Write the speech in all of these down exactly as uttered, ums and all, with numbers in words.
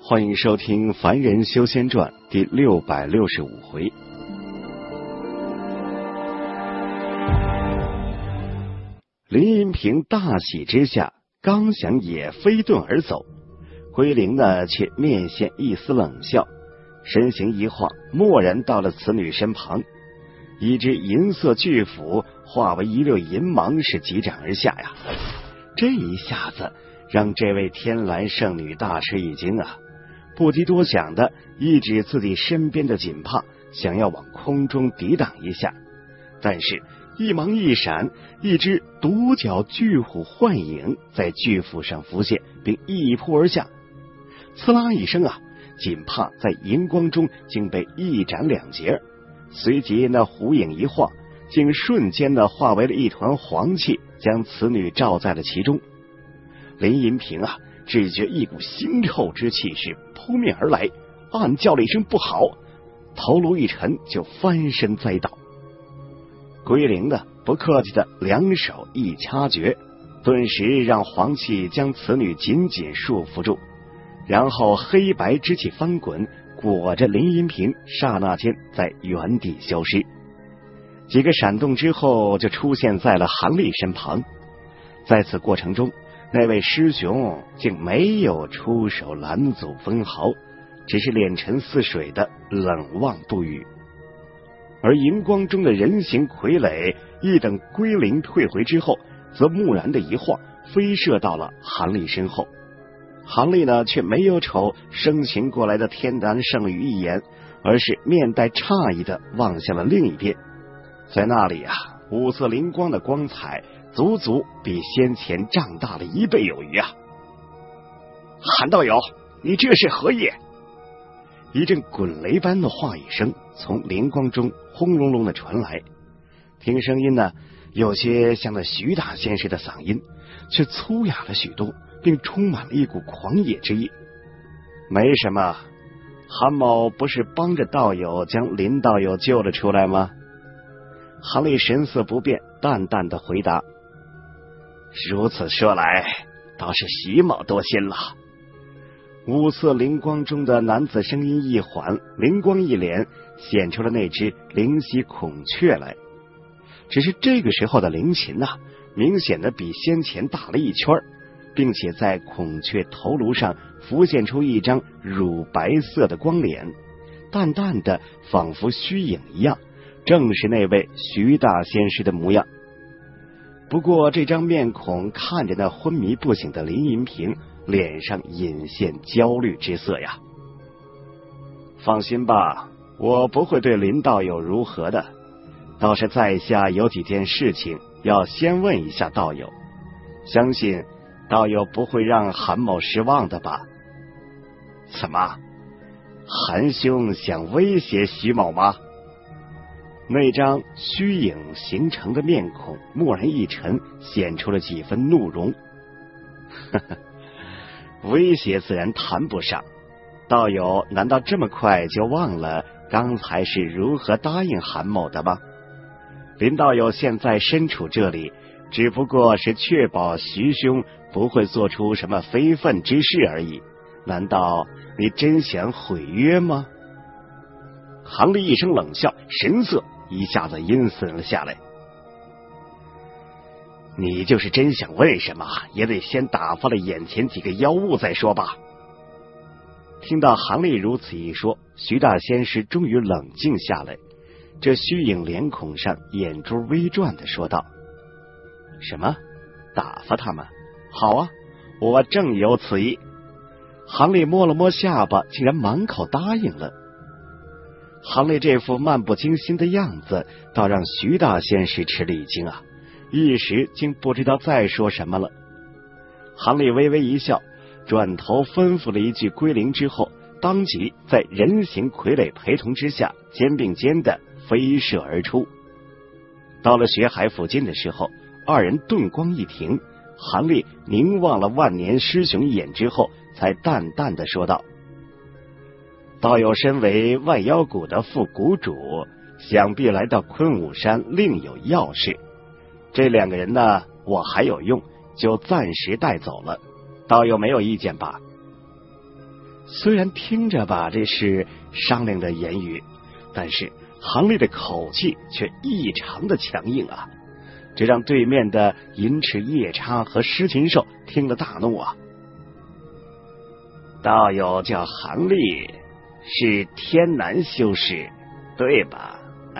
欢迎收听《凡人修仙传》第六百六十五回。林银平大喜之下，刚想也飞遁而走，归灵呢却面现一丝冷笑，身形一晃，蓦然到了此女身旁，一只银色巨斧化为一溜银芒，是急斩而下呀！这一下子让这位天蓝圣女大吃一惊啊！不及多想的一指自己身边的锦帕，想要往空中抵挡一下，但是一芒一闪，一只独角巨虎幻影在巨斧上浮现，并一扑而下。刺啦一声啊，锦帕在银光中竟被一斩两截，随即那虎影一晃，竟瞬间的化为了一团黄气，将此女罩在了其中。林银平啊，只觉一股腥臭之气是扑面而来，暗叫了一声不好，头颅一沉，就翻身栽倒。归灵呢，不客气的两手一掐诀，顿时让黄气将此女紧紧束缚住，然后黑白之气翻滚，裹着林银平，刹那间在原地消失。几个闪动之后，就出现在了韩立身旁。在此过程中，那位师兄竟没有出手拦阻分毫，只是脸沉似水的冷望不语。而银光中的人形傀儡一等归灵退回之后，则蓦然的一晃，飞射到了韩立身后。韩立呢，却没有瞅生擒过来的天蓝圣女一眼，而是面带诧异的望向了另一边。在那里啊，五色灵光的光彩足足比先前胀大了一倍有余啊！韩道友，你这是何意？一阵滚雷般的话语声从灵光中轰隆隆的传来，听声音呢，有些像那徐大仙师的嗓音，却粗哑了许多，并充满了一股狂野之意。没什么，韩某不是帮着道友将林道友救了出来吗？韩立神色不变，淡淡的回答。如此说来，倒是徐某多心了。五色灵光中的男子声音一缓，灵光一敛，显出了那只灵犀孔雀来。只是这个时候的灵禽啊，明显的比先前大了一圈，并且在孔雀头颅上浮现出一张乳白色的光脸，淡淡的仿佛虚影一样，正是那位徐大仙师的模样。不过这张面孔看着那昏迷不醒的林银平，脸上隐现焦虑之色呀。放心吧，我不会对林道友如何的，倒是在下有几件事情要先问一下道友，相信道友不会让韩某失望的吧？怎么，韩兄想威胁徐某吗？那张虚影形成的面孔蓦然一沉，显出了几分怒容。呵呵，威胁自然谈不上，道友难道这么快就忘了刚才是如何答应韩某的吗？林道友现在身处这里，只不过是确保徐兄不会做出什么非分之事而已，难道你真想毁约吗？韩立一声冷笑，神色一下子阴森了下来。你就是真想问什么，也得先打发了眼前几个妖物再说吧。听到韩立如此一说，徐大仙师终于冷静下来，这虚影脸孔上眼珠微转的说道：什么？打发他们？好啊，我正有此意。韩立摸了摸下巴，竟然满口答应了。韩立这副漫不经心的样子，倒让徐大仙师吃了一惊啊，一时竟不知道再说什么了。韩立微微一笑，转头吩咐了一句归灵之后，当即在人形傀儡陪同之下，肩并肩的飞射而出。到了雪海附近的时候，二人顿光一停，韩立凝望了万年师兄一眼之后，才淡淡的说道：道友身为万妖谷的副谷主，想必来到昆武山另有要事。这两个人呢，我还有用，就暂时带走了，道友没有意见吧？ 虽然听着吧，这是商量的言语，但是韩立的口气却异常的强硬啊！这让对面的银翅夜叉和狮禽兽听了大怒啊！道友叫韩立，是天南修士，对吧？啊！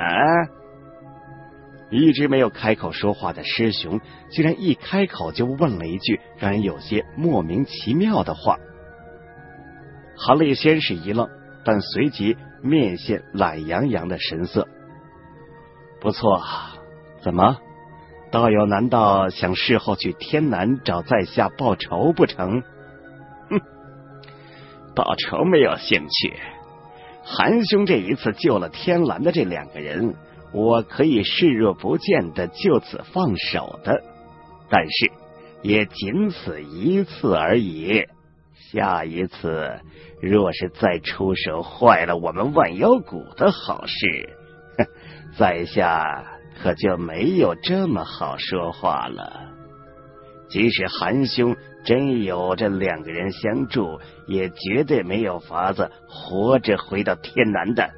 一直没有开口说话的师兄，竟然一开口就问了一句让人有些莫名其妙的话。韩立先是一愣，但随即面现懒洋洋的神色。不错，怎么？道友难道想事后去天南找在下报仇不成？哼，报仇没有兴趣。韩兄这一次救了天蓝的这两个人，我可以视若不见的就此放手的，但是也仅此一次而已。下一次若是再出手坏了我们万妖谷的好事，在下可就没有这么好说话了。即使韩兄真有这两个人相助，也绝对没有法子活着回到天南的。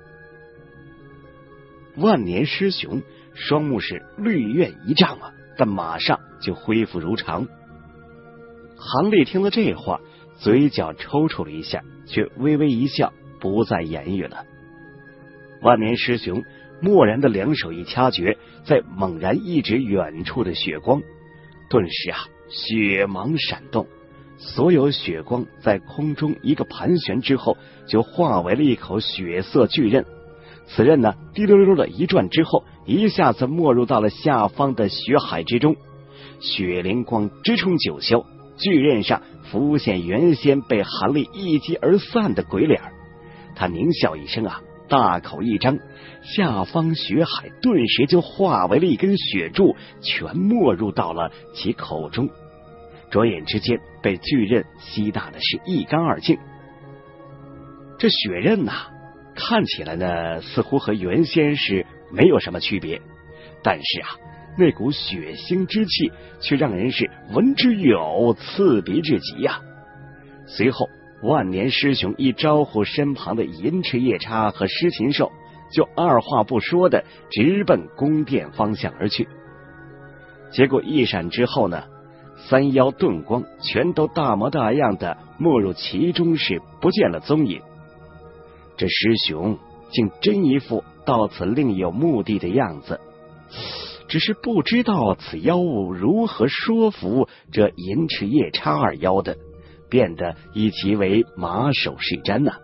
万年师兄双目是绿焰一丈啊，但马上就恢复如常。韩立听了这话，嘴角抽搐了一下，却微微一笑，不再言语了。万年师兄蓦然的两手一掐诀，在猛然一指远处的血光，顿时啊，血芒闪动，所有血光在空中一个盘旋之后，就化为了一口血色巨刃。此刃呢，滴溜溜的一转之后，一下子没入到了下方的血海之中，血灵光直冲九霄。巨刃上浮现原先被韩立一击而散的鬼脸，他狞笑一声啊，大口一张，下方血海顿时就化为了一根血柱，全没入到了其口中，转眼之间被巨刃吸大的是一干二净。这血刃呐、啊，看起来呢似乎和原先是没有什么区别，但是啊，那股血腥之气却让人是闻之欲呕，刺鼻至极呀、啊！随后万年师兄一招呼身旁的银翅夜叉和狮禽兽，就二话不说的直奔宫殿方向而去。结果一闪之后呢，三妖遁光全都大模大样的没入其中，是不见了踪影。这师兄竟真一副到此另有目的的样子，只是不知道此妖物如何说服这银翅夜叉二妖的，变得以其为马首是瞻呐、啊。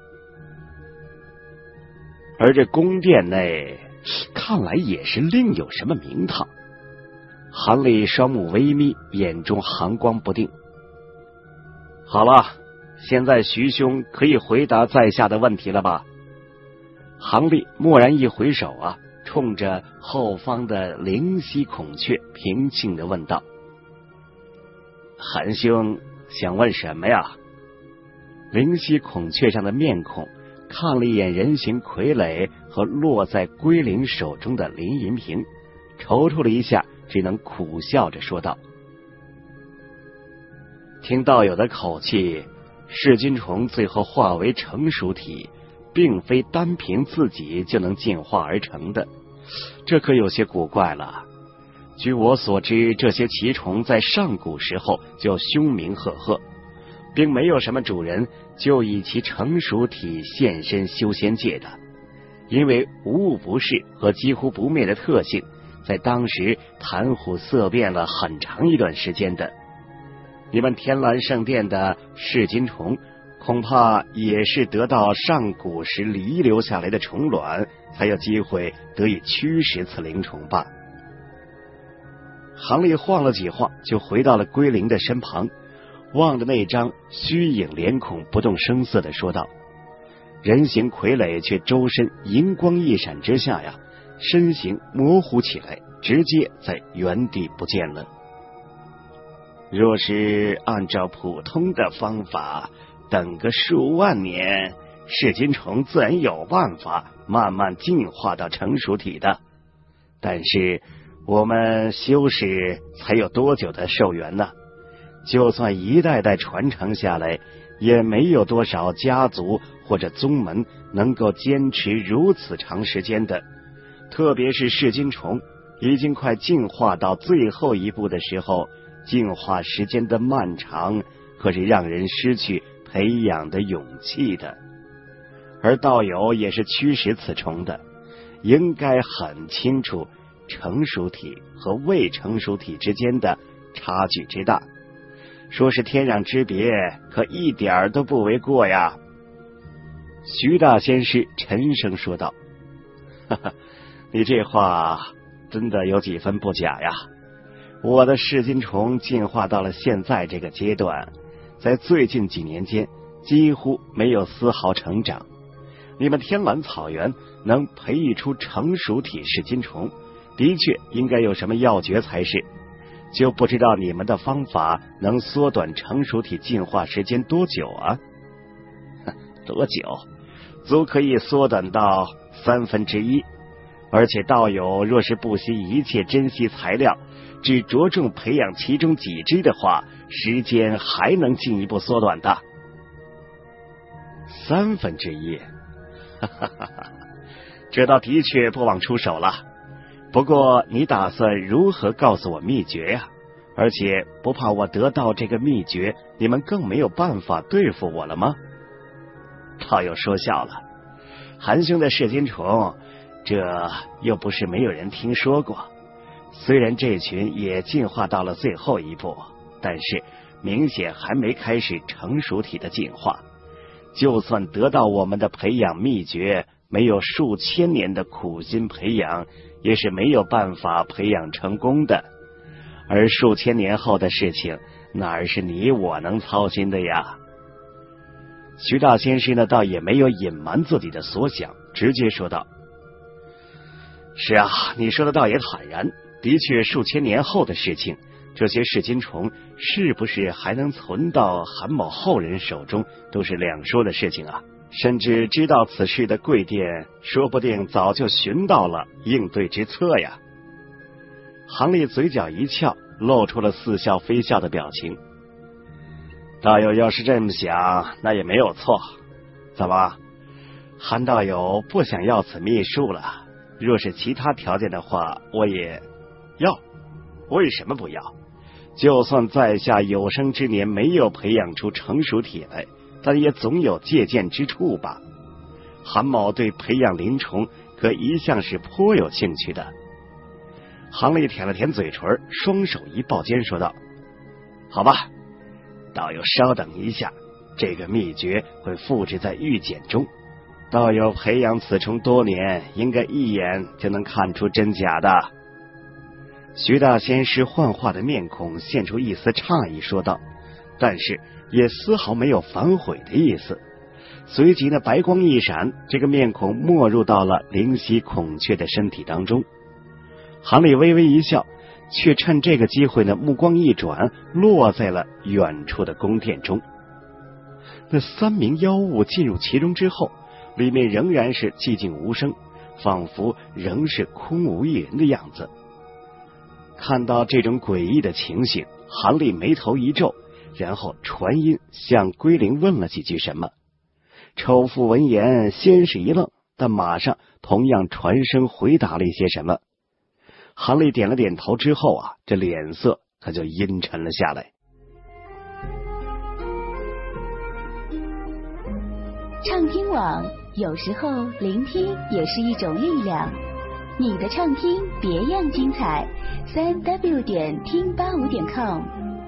而这宫殿内看来也是另有什么名堂。韩立双目微眯，眼中寒光不定。好了，现在徐兄可以回答在下的问题了吧？韩立蓦然一回首啊，冲着后方的灵犀孔雀平静地问道：韩兄想问什么呀？灵犀孔雀上的面孔看了一眼人形傀儡和落在龟灵手中的林银平，踌躇了一下，只能苦笑着说道：听道友的口气，噬金虫最后化为成熟体，并非单凭自己就能进化而成的，这可有些古怪了。据我所知，这些奇虫在上古时候就凶名赫赫，并没有什么主人就以其成熟体现身修仙界的，因为无物不噬和几乎不灭的特性，在当时谈虎色变了很长一段时间的。你们天蓝圣殿的噬金虫恐怕也是得到上古时遗留下来的虫卵，才有机会得以驱使此灵虫吧。韩立晃了几晃，就回到了龟灵的身旁，望着那张虚影脸孔，不动声色地说道。人形傀儡却周身银光一闪之下呀，身形模糊起来，直接在原地不见了。若是按照普通的方法，等个数万年，噬金虫自然有办法慢慢进化到成熟体的。但是我们修士才有多久的寿元呢？ 就算一代代传承下来，也没有多少家族或者宗门能够坚持如此长时间的。特别是噬金虫已经快进化到最后一步的时候，进化时间的漫长可是让人失去培养的勇气的。而道友也是驱使此虫的，应该很清楚成熟体和未成熟体之间的差距之大，说是天壤之别，可一点都不为过呀。徐大仙师沉声说道：哈哈，你这话真的有几分不假呀。我的噬金虫进化到了现在这个阶段，在最近几年间几乎没有丝毫成长。你们天蓝草原能培育出成熟体噬金虫，的确应该有什么要诀才是，就不知道你们的方法能缩短成熟体进化时间多久啊？多久？足可以缩短到三分之一。而且道友若是不惜一切珍惜材料，只着重培养其中几只的话，时间还能进一步缩短的。三分之一，哈哈哈哈，这倒的确不枉出手了。不过你打算如何告诉我秘诀呀？而且不怕我得到这个秘诀，你们更没有办法对付我了吗？道友说笑了，韩兄的噬金虫，这又不是没有人听说过。虽然这群也进化到了最后一步，但是明显还没开始成熟体的进化。就算得到我们的培养秘诀，没有数千年的苦心培养，也是没有办法培养成功的。而数千年后的事情，哪是你我能操心的呀？徐大仙师呢，倒也没有隐瞒自己的所想，直接说道：是啊，你说的倒也坦然，的确数千年后的事情，这些噬金虫是不是还能存到韩某后人手中，都是两说的事情啊。甚至知道此事的贵殿，说不定早就寻到了应对之策呀。韩立嘴角一翘，露出了似笑非笑的表情。道友要是这么想，那也没有错。怎么，韩道友不想要此秘术了？若是其他条件的话，我也要。为什么不要？就算在下有生之年没有培养出成熟体来，但也总有借鉴之处吧。韩某对培养灵虫可一向是颇有兴趣的。韩立舔了舔嘴唇，双手一抱肩说道：好吧，道友稍等一下，这个秘诀会复制在玉简中。道友培养此虫多年，应该一眼就能看出真假的。徐大仙师幻化的面孔现出一丝诧异说道，但是也丝毫没有反悔的意思。随即呢，白光一闪，这个面孔没入到了灵犀孔雀的身体当中。韩立微微一笑，却趁这个机会呢，目光一转，落在了远处的宫殿中。那三名妖物进入其中之后，里面仍然是寂静无声，仿佛仍是空无一人的样子。看到这种诡异的情形，韩立眉头一皱，然后传音向龟灵问了几句什么。丑妇闻言先是一愣，但马上同样传声回答了一些什么。韩立点了点头之后啊，这脸色可就阴沉了下来。 畅听网，有时候聆听也是一种力量。你的畅听别样精彩，三 w 点听八五点 com。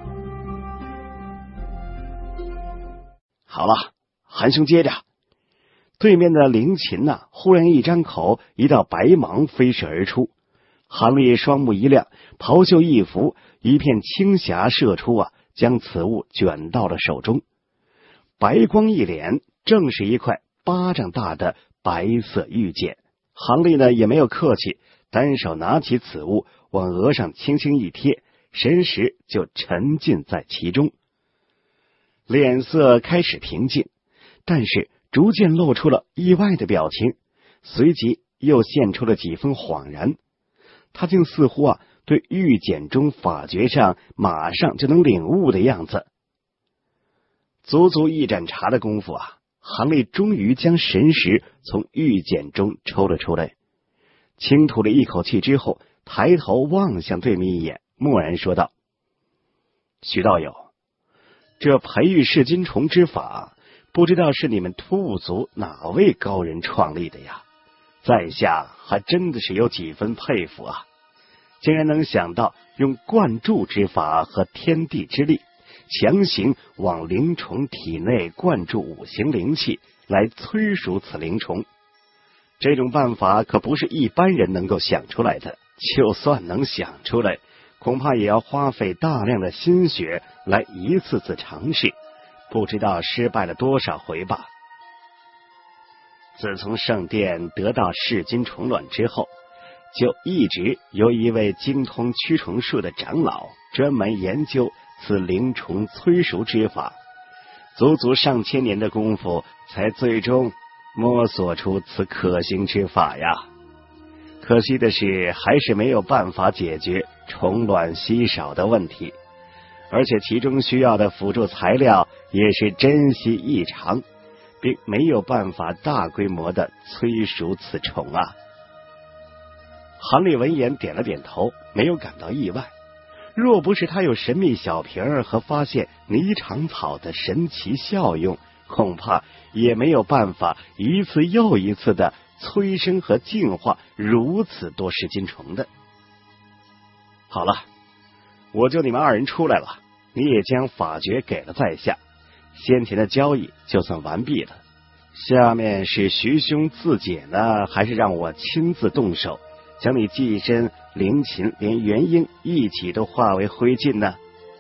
好了，韩兄接着。对面的灵禽呐、啊，忽然一张口，一道白芒飞射而出。韩立双目一亮，袍袖一拂，一片青霞射出啊，将此物卷到了手中。白光一敛，正是一块巴掌大的白色玉简。韩立呢也没有客气，单手拿起此物，往额上轻轻一贴，神识就沉浸在其中。脸色开始平静，但是逐渐露出了意外的表情，随即又现出了几分恍然。他竟似乎啊对玉简中法诀上马上就能领悟的样子。足足一盏茶的功夫啊，韩立终于将神识从玉简中抽了出来，轻吐了一口气之后，抬头望向对面一眼，默然说道：徐道友，这培育噬金虫之法，不知道是你们突兀族哪位高人创立的呀？在下还真的是有几分佩服啊，竟然能想到用灌注之法和天地之力，强行往灵虫体内灌注五行灵气，来催熟此灵虫。这种办法可不是一般人能够想出来的，就算能想出来，恐怕也要花费大量的心血来一次次尝试，不知道失败了多少回吧。自从圣殿得到噬金虫卵之后，就一直有一位精通驱虫术的长老专门研究此灵虫催熟之法，足足上千年的功夫，才最终摸索出此可行之法呀。可惜的是，还是没有办法解决虫卵稀少的问题，而且其中需要的辅助材料也是珍稀异常，并没有办法大规模的催熟此虫啊。韩立闻言点了点头，没有感到意外。若不是他有神秘小瓶儿和发现霓裳草的神奇效用，恐怕也没有办法一次又一次的催生和净化如此多噬金虫的。好了，我就你们二人出来了，你也将法诀给了在下，先前的交易就算完毕了。下面是徐兄自解呢，还是让我亲自动手，将你寄身灵禽连元婴一起都化为灰烬呢？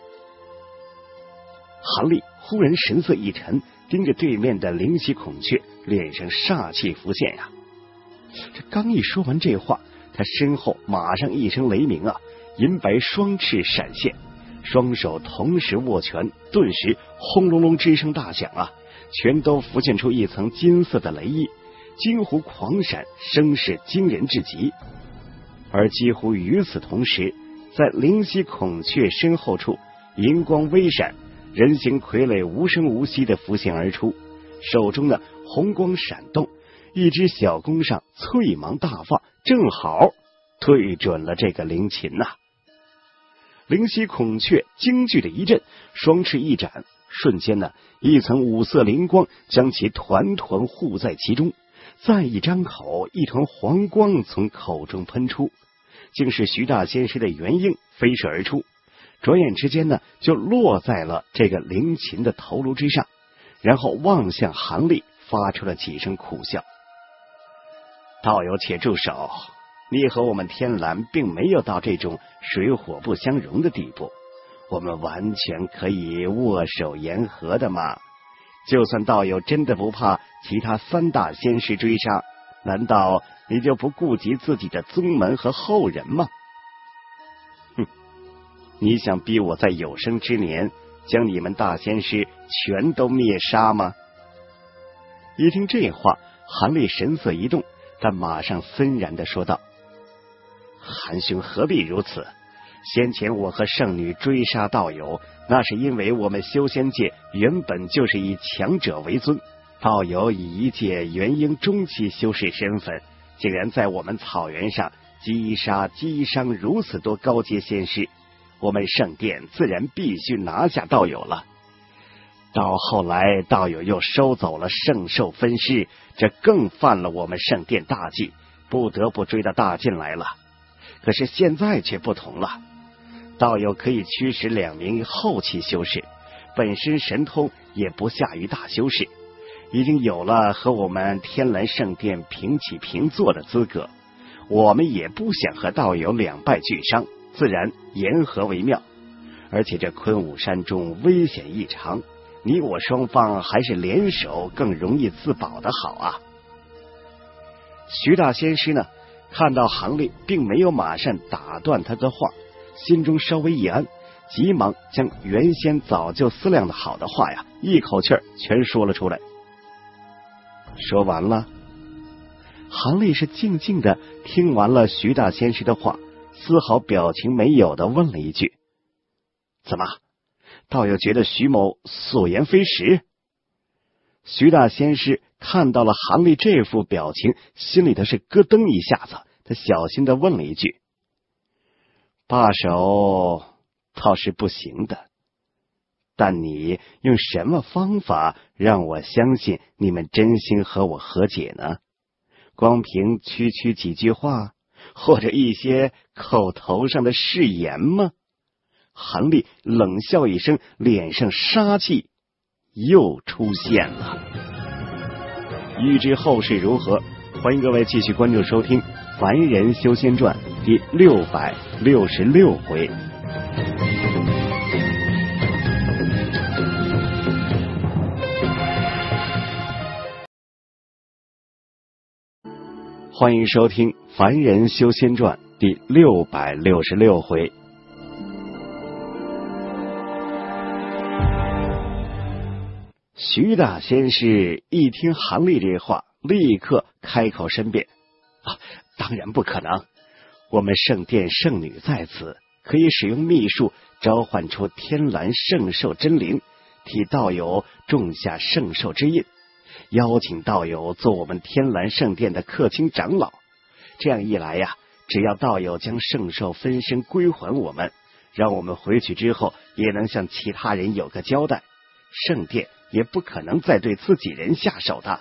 韩立忽然神色一沉，盯着对面的灵犀孔雀，脸上煞气浮现呀。这刚一说完这话，他身后马上一声雷鸣啊，银白双翅闪现，双手同时握拳，顿时轰隆隆之声大响啊，全都浮现出一层金色的雷翼，金湖狂闪，声势惊人至极。而几乎与此同时，在灵犀孔雀身后处，银光微闪，人形傀儡无声无息地浮现而出，手中的红光闪动，一只小弓上翠芒大放，正好对准了这个灵禽呐、啊。灵犀孔雀惊惧的一震，双翅一展，瞬间呢，一层五色灵光将其团团护在其中，再一张口，一团黄光从口中喷出，竟是徐大仙师的元婴飞射而出，转眼之间呢，就落在了这个灵禽的头颅之上，然后望向韩立，发出了几声苦笑。道友且住手，你和我们天蓝并没有到这种水火不相容的地步，我们完全可以握手言和的嘛。就算道友真的不怕其他三大仙师追杀，难道你就不顾及自己的宗门和后人吗？哼，你想逼我在有生之年将你们大仙师全都灭杀吗？一听这话，韩立神色一动，但马上森然地说道：韩兄何必如此？先前我和圣女追杀道友，那是因为我们修仙界原本就是以强者为尊，道友以一介元婴中期修士身份，竟然在我们草原上击杀击伤如此多高阶仙师，我们圣殿自然必须拿下道友了。到后来道友又收走了圣兽分尸，这更犯了我们圣殿大忌，不得不追到大晋来了。可是现在却不同了，道友可以驱使两名后期修士，本身神通也不下于大修士，已经有了和我们天蓝圣殿平起平坐的资格。我们也不想和道友两败俱伤，自然言和为妙。而且这昆武山中危险异常，你我双方还是联手更容易自保的好啊。徐大仙师呢，看到韩立并没有马上打断他的话，心中稍微一安，急忙将原先早就思量的好的话呀，一口气儿全说了出来。说完了，韩立是静静的听完了徐大仙师的话， 丝毫表情没有的问了一句：“怎么，道友觉得徐某所言非实？”徐大仙师看到了韩立这副表情，心里头是咯噔一下子，他小心的问了一句：“罢手倒是不行的，但你用什么方法让我相信你们真心和我和解呢？光凭区区几句话，或者一些口头上的誓言吗？”韩立冷笑一声，脸上杀气又出现了。欲知后事如何，欢迎各位继续关注收听《凡人修仙传》第六百六十六回。欢迎收听《凡人修仙传》第六百六十六回。徐大仙师一听韩立这话，立刻开口申辩：“啊，当然不可能！我们圣殿圣女在此，可以使用秘术召唤出天蓝圣兽真灵，替道友种下圣兽之印，邀请道友做我们天蓝圣殿的客卿长老。这样一来呀，只要道友将圣兽分身归还我们，让我们回去之后也能向其他人有个交代，圣殿也不可能再对自己人下手的。”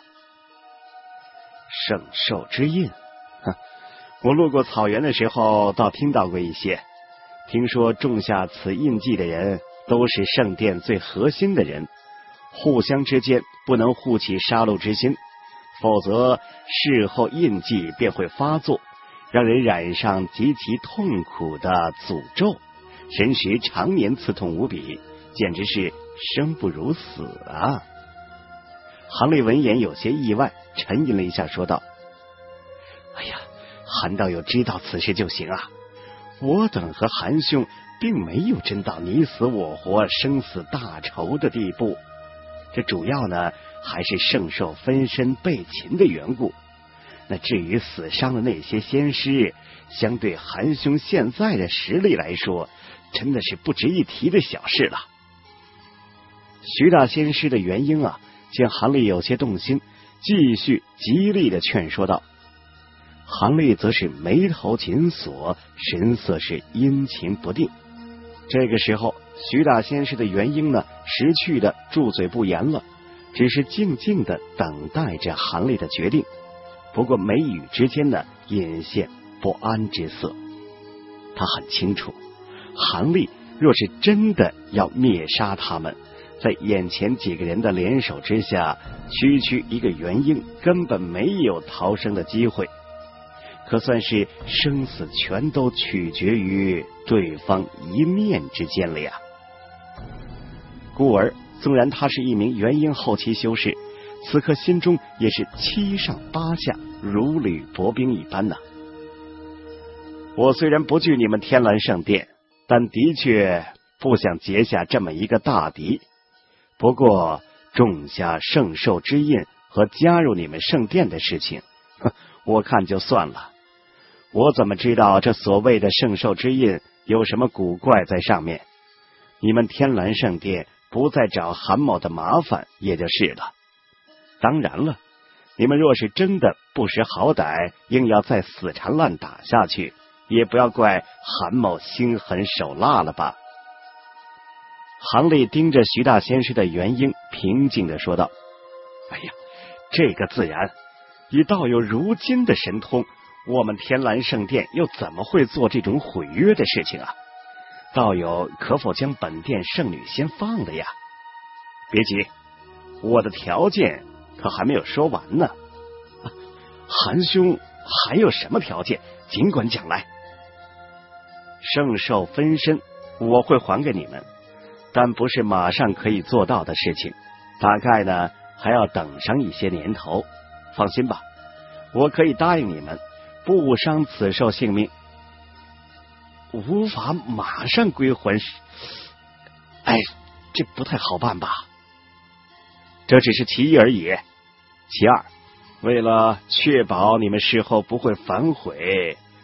圣兽之印，哼，我路过草原的时候倒听到过一些，听说种下此印记的人都是圣殿最核心的人，互相之间不能互起杀戮之心，否则事后印记便会发作，让人染上极其痛苦的诅咒，神识常年刺痛无比，简直是生不如死啊！韩立闻言有些意外，沉吟了一下，说道：“哎呀，韩道友知道此事就行啊！我等和韩兄并没有真到你死我活、生死大仇的地步，这主要呢还是圣兽分身被擒的缘故。那至于死伤的那些仙师，相对韩兄现在的实力来说，真的是不值一提的小事了。”徐大仙师的元婴啊，见韩立有些动心，继续极力的劝说道。韩立则是眉头紧锁，神色是阴晴不定。这个时候，徐大仙师的元婴呢，识趣的住嘴不言了，只是静静的等待着韩立的决定。不过眉宇之间呢，隐现不安之色。他很清楚，韩立若是真的要灭杀他们，在眼前几个人的联手之下，区区一个元婴根本没有逃生的机会，可算是生死全都取决于对方一念之间了呀。故而纵然他是一名元婴后期修士，此刻心中也是七上八下，如履薄冰一般呐、啊。我虽然不惧你们天蓝圣殿，但的确不想结下这么一个大敌。不过种下圣兽之印和加入你们圣殿的事情，我看就算了。我怎么知道这所谓的圣兽之印有什么古怪在上面？你们天蓝圣殿不再找韩某的麻烦也就是了。当然了，你们若是真的不识好歹，硬要再死缠烂打下去，也不要怪韩某心狠手辣了吧。韩立盯着徐大仙师的元婴，平静地说道：“哎呀，这个自然，以道友如今的神通，我们天蓝圣殿又怎么会做这种毁约的事情啊？道友可否将本殿圣女先放了呀？别急，我的条件可还没有说完呢。啊，韩兄还有什么条件？尽管讲来。圣兽分身我会还给你们，但不是马上可以做到的事情，大概呢还要等上一些年头。放心吧，我可以答应你们，不伤此兽性命。无法马上归还，哎，这不太好办吧？这只是其一而已。其二，为了确保你们事后不会反悔，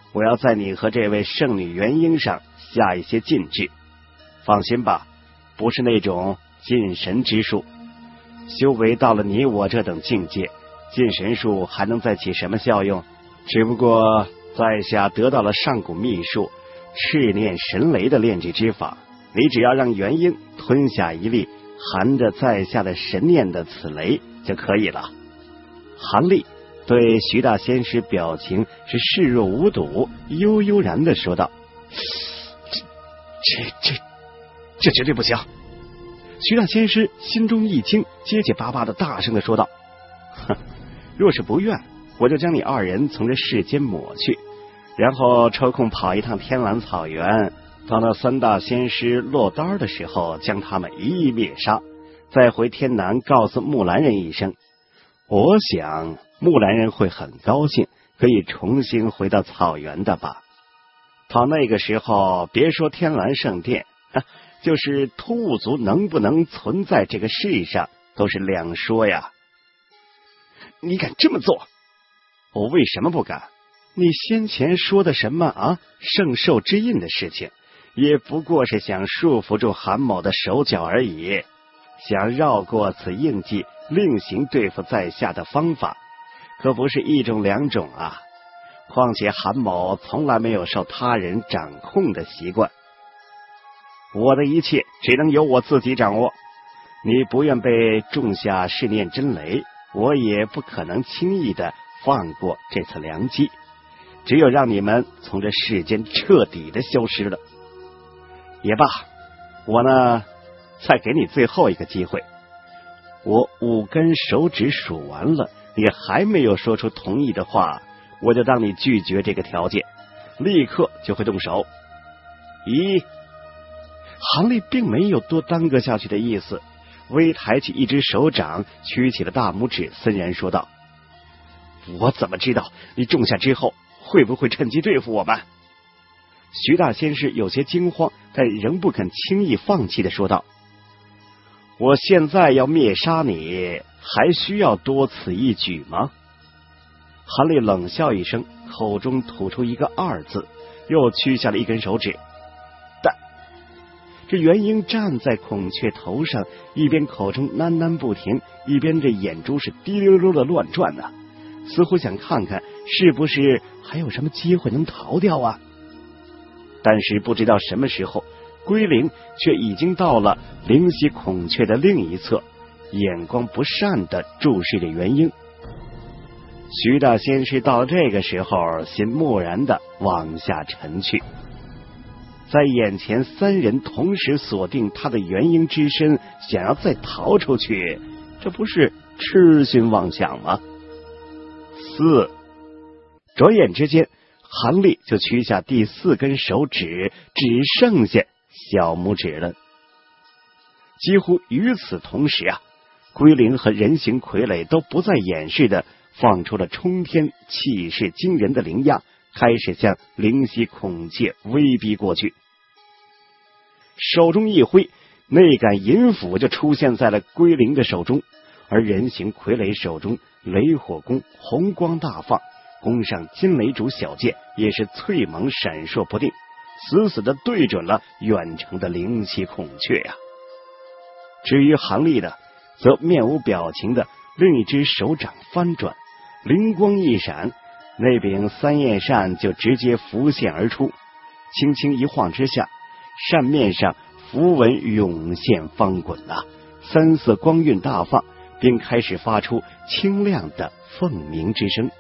我要在你和这位圣女元婴上下一些禁制。放心吧，不是那种禁神之术。修为到了你我这等境界，禁神术还能再起什么效用？只不过在下得到了上古秘术赤炼神雷的炼制之法，你只要让元婴吞下一粒含着在下的神念的此雷就可以了。韩立对徐大仙师表情是视若无睹，悠悠然的说道：这这这这绝对不行。徐大仙师心中一惊，结结巴巴的大声的说道：哼，若是不愿，我就将你二人从这世间抹去，然后抽空跑一趟天蓝草原，到那三大仙师落单的时候将他们一一灭杀，再回天南告诉木兰人一声。我想木兰人会很高兴，可以重新回到草原的吧。到那个时候，别说天蓝圣殿，就是兔族能不能存在这个世上都是两说呀。你敢这么做？我为什么不敢？你先前说的什么啊圣兽之印的事情，也不过是想束缚住韩某的手脚而已，想绕过此印记，另行对付在下的方法，可不是一种两种啊。况且韩某从来没有受他人掌控的习惯，我的一切只能由我自己掌握。你不愿被种下试炼真雷，我也不可能轻易的放过这次良机，只有让你们从这世间彻底的消失了。也罢，我呢再给你最后一个机会。我五根手指数完了，你还没有说出同意的话，我就让你拒绝这个条件，立刻就会动手。一韩立并没有多耽搁下去的意思，微抬起一只手掌，曲起了大拇指，森然说道：我怎么知道你种下之后会不会趁机对付我们？徐大仙师有些惊慌，但仍不肯轻易放弃的说道：我现在要灭杀你，还需要多此一举吗？韩立冷笑一声，口中吐出一个二字，又屈下了一根手指。但这元婴站在孔雀头上，一边口中喃喃不停，一边这眼珠是滴溜溜的乱转呢、啊，似乎想看看是不是还有什么机会能逃掉啊。但是不知道什么时候，龟灵却已经到了灵犀孔雀的另一侧，眼光不善的注视着元婴。徐大仙师到了这个时候，心蓦然的往下沉去。在眼前三人同时锁定他的元婴之身，想要再逃出去，这不是痴心妄想吗？四，转眼之间，韩立就取下第四根手指，只剩下小拇指了。几乎与此同时啊，龟灵和人形傀儡都不再掩饰的放出了冲天气势惊人的灵压，开始向灵犀孔雀威逼过去。手中一挥，那杆银斧就出现在了龟灵的手中，而人形傀儡手中雷火弓红光大放，弓上金雷主小剑也是脆猛闪烁不定，死死的对准了远程的灵犀孔雀呀、啊。至于韩立的，则面无表情的另一只手掌翻转，灵光一闪，那柄三叶扇就直接浮现而出，轻轻一晃之下，扇面上符文涌现翻滚啊，三色光晕大放，并开始发出清亮的凤鸣之声。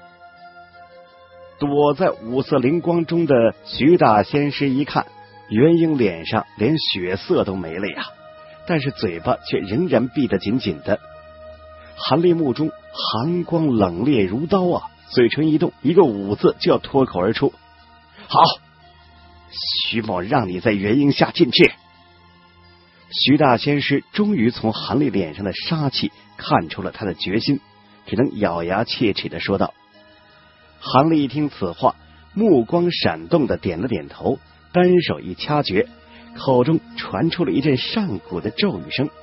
躲在五色灵光中的徐大仙师一看，元婴脸上连血色都没了呀，但是嘴巴却仍然闭得紧紧的。韩立目中寒光冷冽如刀啊，嘴唇一动，一个武字就要脱口而出。好，徐某让你在元婴下禁制。徐大仙师终于从韩立脸上的杀气看出了他的决心，只能咬牙切齿的说道。韩立一听此话，目光闪动的点了点头，单手一掐诀，口中传出了一阵上古的咒语声，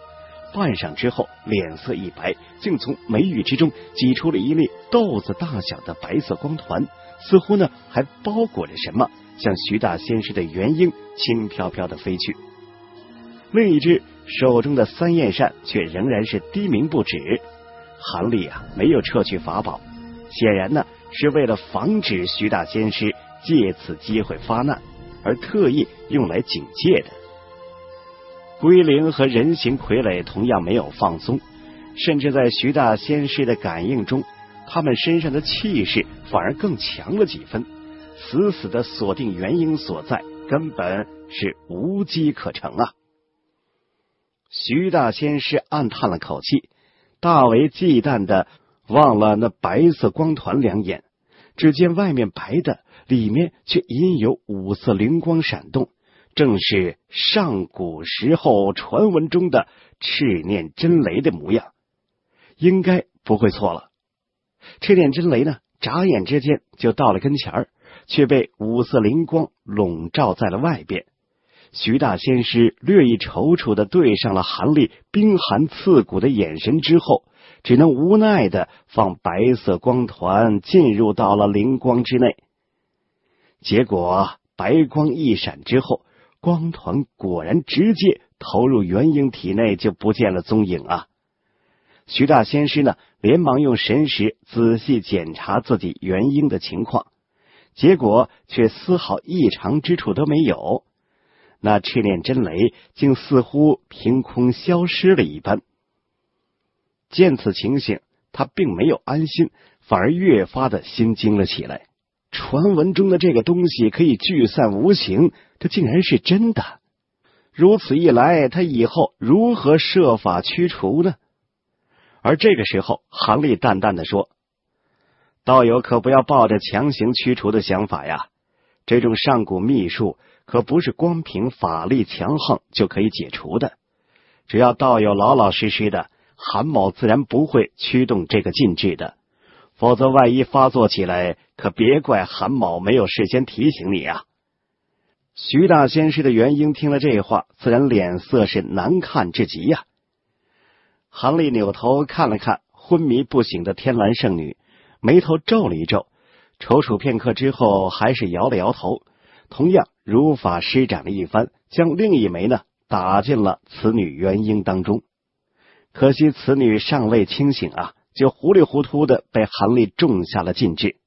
半晌之后，脸色一白，竟从眉宇之中挤出了一粒豆子大小的白色光团，似乎呢还包裹着什么，向徐大仙师的元婴轻飘飘的飞去。另一只手中的三焰扇却仍然是低鸣不止。韩立啊，没有撤去法宝，显然呢是为了防止徐大仙师借此机会发难，而特意用来警戒的。龟灵和人形傀儡同样没有放松，甚至在徐大仙师的感应中，他们身上的气势反而更强了几分，死死的锁定元婴所在，根本是无机可乘啊！徐大仙师暗叹了口气，大为忌惮的望了那白色光团两眼，只见外面白的，里面却隐有五色灵光闪动，正是上古时候传闻中的赤念真雷的模样，应该不会错了。赤念真雷呢，眨眼之间就到了跟前儿，却被五色灵光笼罩在了外边。徐大仙师略一踌躇的对上了韩立冰寒刺骨的眼神之后，只能无奈的放白色光团进入到了灵光之内。结果白光一闪之后，光团果然直接投入元婴体内，就不见了踪影啊！徐大仙师呢，连忙用神识仔细检查自己元婴的情况，结果却丝毫异常之处都没有。那赤练真雷竟似乎凭空消失了一般。见此情形，他并没有安心，反而越发的心惊了起来。传闻中的这个东西可以聚散无形，这竟然是真的。如此一来，他以后如何设法驱除呢？而这个时候，韩立淡淡的说：“道友可不要抱着强行驱除的想法呀，这种上古秘术可不是光凭法力强横就可以解除的。只要道友老老实实的，韩某自然不会驱动这个禁制的。否则万一发作起来，可别怪韩某没有事先提醒你啊。”徐大仙师的元婴听了这话，自然脸色是难看至极呀、啊。韩立扭头看了看昏迷不醒的天蓝圣女，眉头皱了一皱，踌躇片刻之后，还是摇了摇头，同样如法施展了一番，将另一枚呢打进了此女元婴当中。可惜此女尚未清醒啊，就糊里糊涂的被韩立种下了禁制。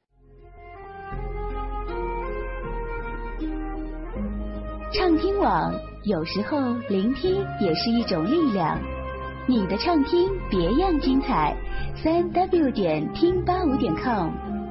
畅听网，有时候聆听也是一种力量。你的畅听别样精彩，三 w 点听八五点 com。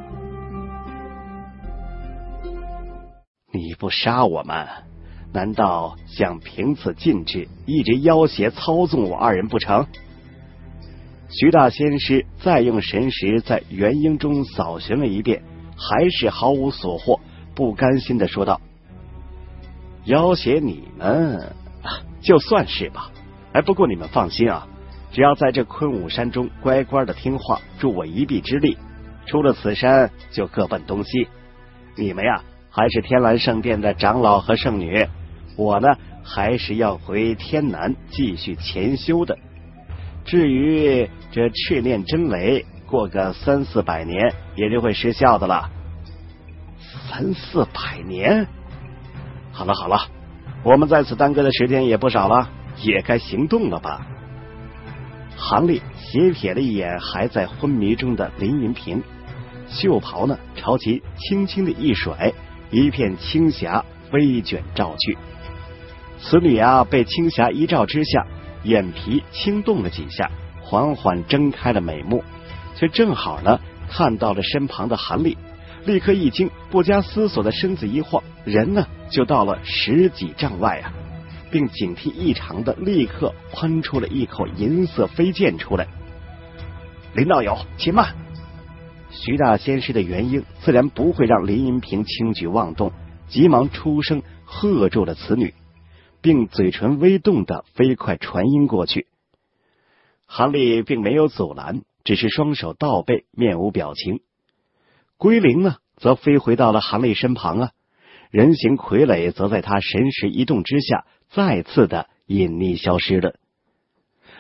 你不杀我们，难道想凭此禁制一直要挟操纵我二人不成？徐大仙师再用神识在元婴中扫寻了一遍，还是毫无所获，不甘心的说道：“要挟你们，就算是吧。哎，不过你们放心啊，只要在这昆武山中乖乖的听话，助我一臂之力，出了此山就各奔东西。你们呀，还是天蓝圣殿的长老和圣女，我呢，还是要回天南继续潜修的。至于这赤练真雷，过个三四百年也就会失效的了。三四百年？好了好了，我们在此耽搁的时间也不少了，也该行动了吧？”韩立斜瞥了一眼还在昏迷中的林云平，袖袍呢朝其轻轻的一甩，一片青霞飞卷照去。此女啊，被青霞一照之下，眼皮轻动了几下，缓缓睁开了美目，却正好呢看到了身旁的韩立，立刻一惊，不加思索的身子一晃，人呢就到了十几丈外啊，并警惕异常的立刻喷出了一口银色飞剑出来。林道友，且慢！徐大仙师的元婴自然不会让林银平轻举妄动，急忙出声喝住了此女，并嘴唇微动的飞快传音过去。韩立并没有阻拦，只是双手倒背，面无表情。龟灵呢，则飞回到了韩立身旁啊，人形傀儡则在他神识一动之下，再次的隐匿消失了。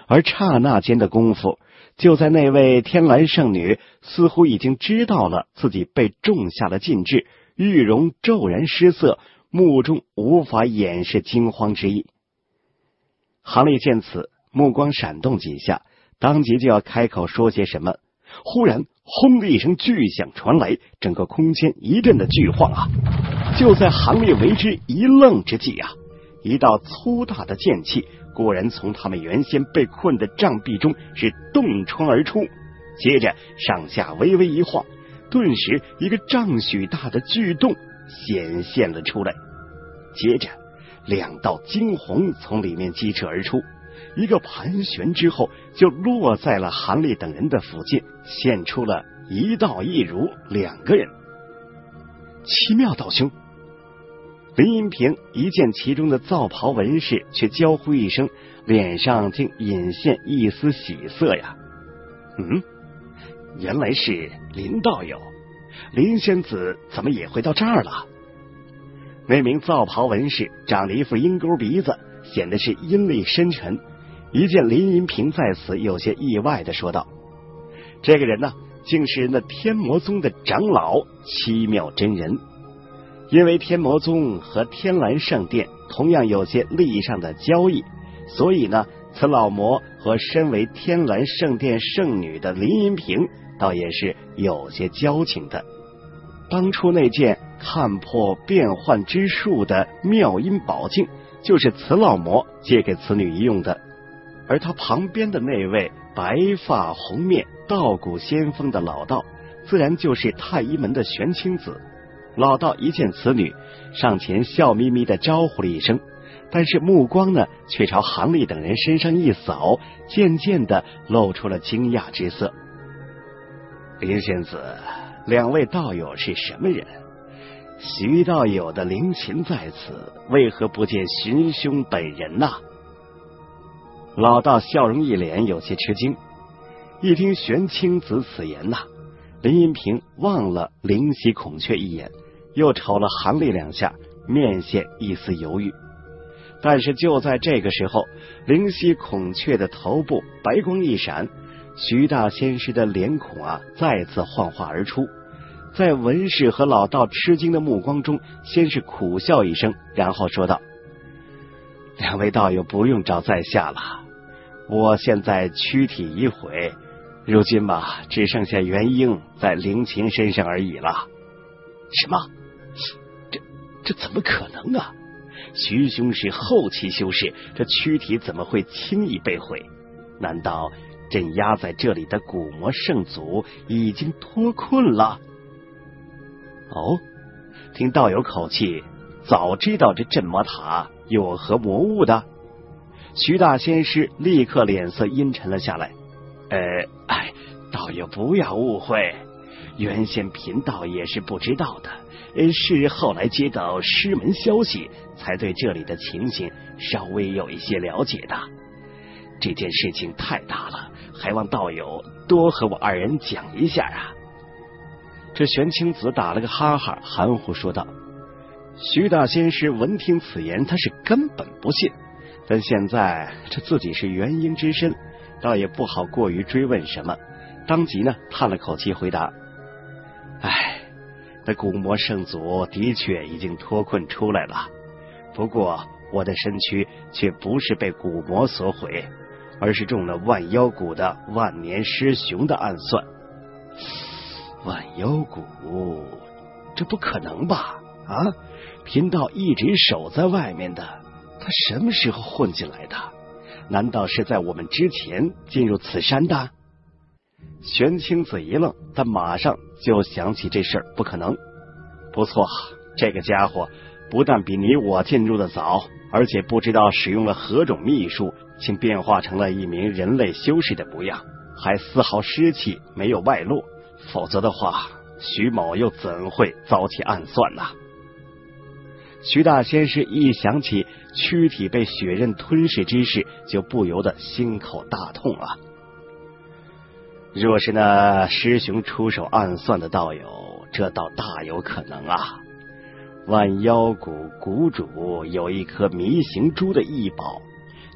而刹那间的功夫，就在那位天蓝圣女似乎已经知道了自己被种下了禁制，玉容骤然失色，目中无法掩饰惊慌之意。杭丽见此，目光闪动几下，当即就要开口说些什么，忽然轰的一声巨响传来，整个空间一阵的巨晃啊！就在杭丽为之一愣之际啊，一道粗大的剑气果然从他们原先被困的障壁中是洞穿而出，接着上下微微一晃，顿时一个丈许大的巨洞显现了出来。接着两道金虹从里面激射而出，一个盘旋之后就落在了韩立等人的附近，现出了一道一如两个人。奇妙道兄！林银平一见其中的皂袍纹饰，却娇呼一声，脸上竟隐现一丝喜色呀。嗯，原来是林道友，林仙子怎么也会到这儿了？那名皂袍纹饰长了一副鹰钩鼻子，显得是阴厉深沉。一见林银平在此，有些意外的说道：“这个人呢，竟是那天魔宗的长老七妙真人。因为天魔宗和天蓝圣殿同样有些利益上的交易，所以呢，此老魔和身为天蓝圣殿圣女的林银平倒也是有些交情的。当初那件看破变幻之术的妙音宝镜，就是此老魔借给此女一用的。而他旁边的那位白发红面道骨仙风的老道，自然就是太医门的玄清子。老道一见此女，上前笑眯眯的招呼了一声，但是目光呢，却朝韩立等人身上一扫，渐渐的露出了惊讶之色。林仙子，两位道友是什么人？徐道友的灵琴在此，为何不见寻兄本人呐？老道笑容一脸有些吃惊，一听玄清子此言呐，林银平望了灵犀孔雀一眼，又瞅了韩立两下，面现一丝犹豫。但是就在这个时候，灵犀孔雀的头部白光一闪，徐大仙师的脸孔啊再次幻化而出，在文士和老道吃惊的目光中，先是苦笑一声，然后说道：“两位道友不用找在下了，我现在躯体已毁，如今吧，只剩下元婴在灵琴身上而已了。”什么？这这怎么可能啊？徐兄是后期修士，这躯体怎么会轻易被毁？难道镇压在这里的古魔圣祖已经脱困了？哦，听道友口气，早知道这镇魔塔有何魔物的？徐大仙师立刻脸色阴沉了下来。呃，哎，道友不要误会，原先贫道也是不知道的，是后来接到师门消息，才对这里的情形稍微有一些了解的。这件事情太大了，还望道友多和我二人讲一下啊。这玄清子打了个哈哈，含糊说道。徐大仙师闻听此言，他是根本不信，但现在这自己是元婴之身，倒也不好过于追问什么，当即呢叹了口气回答：唉，那古魔圣祖的确已经脱困出来了，不过我的身躯却不是被古魔所毁，而是中了万妖谷的万年师雄的暗算。万妖谷，这不可能吧？啊，贫道一直守在外面的，他什么时候混进来的？难道是在我们之前进入此山的？玄清子一愣，但马上就想起这事儿不可能。不错，这个家伙不但比你我进入的早，而且不知道使用了何种秘术，竟变化成了一名人类修士的模样，还丝毫尸气没有外露，否则的话，徐某又怎会遭其暗算呢？徐大仙师一想起躯体被血刃吞噬之事，就不由得心口大痛啊！若是那师兄出手暗算的道友，这倒大有可能啊！万妖谷谷主有一颗迷形珠的异宝，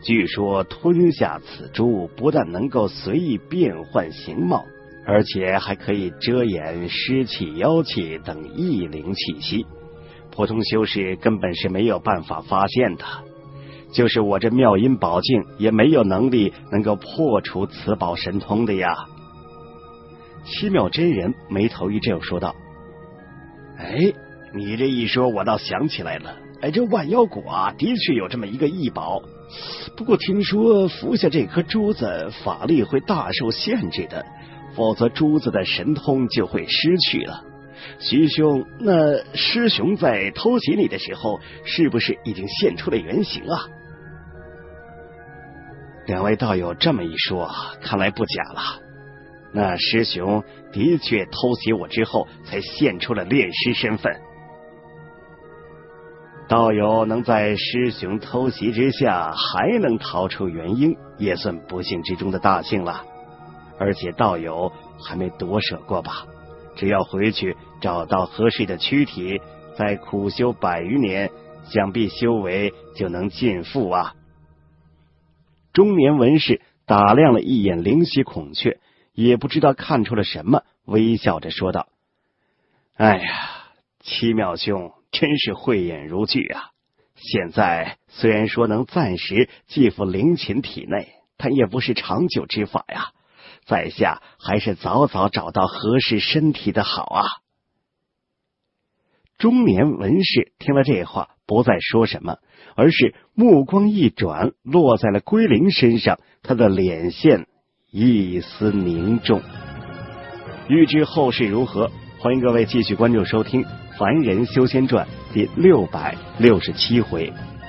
据说吞下此珠，不但能够随意变换形貌，而且还可以遮掩湿气、妖气等异灵气息，普通修士根本是没有办法发现的。就是我这妙音宝镜也没有能力能够破除此宝神通的呀。七妙真人眉头一皱说道：哎，你这一说，我倒想起来了。哎，这万妖果啊，的确有这么一个异宝，不过听说服下这颗珠子，法力会大受限制的，否则珠子的神通就会失去了。徐兄，那师兄在偷袭你的时候，是不是已经现出了原形啊？两位道友这么一说，看来不假了。那师兄的确偷袭我之后，才现出了炼师身份。道友能在师兄偷袭之下还能逃出元婴，也算不幸之中的大幸了。而且道友还没夺舍过吧？只要回去找到合适的躯体，再苦修百余年，想必修为就能尽复啊。中年文士打量了一眼灵犀孔雀，也不知道看出了什么，微笑着说道：哎呀，七妙兄真是慧眼如炬啊！现在虽然说能暂时寄附灵禽体内，但也不是长久之法呀。在下还是早早找到合适身体的好啊。中年文士听了这话，不再说什么，而是目光一转，落在了龟灵身上，他的脸线一丝凝重。欲知后事如何，欢迎各位继续关注收听《凡人修仙传》第六百六十七回